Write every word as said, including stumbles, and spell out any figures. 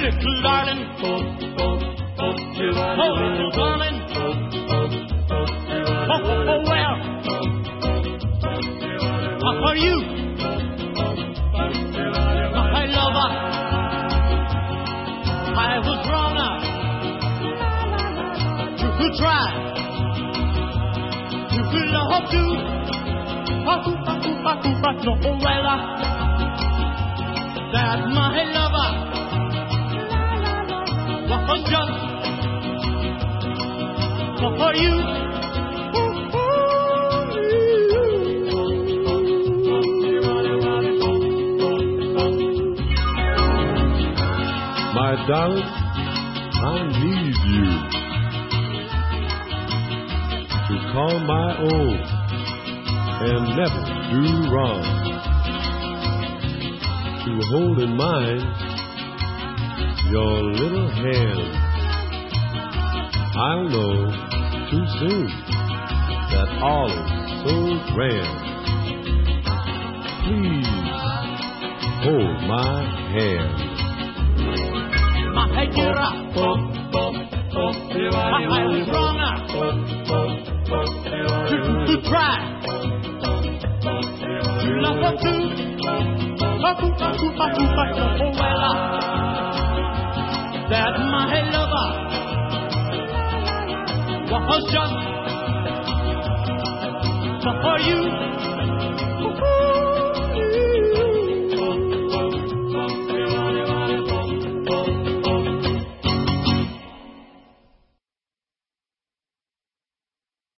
little darling. Oh, little darling. Oh, oh, well, for you, my lover, I was wrong to try to love you. Oh, no, well, that my lover was just for you. My darling, I need you to call my own and never do wrong, to hold in mind your little hand. I'll know too soon that all is so grand. Please hold my hand. My dear, I was wrong to, to try to love her too. Oh, well, that my lover was just for you.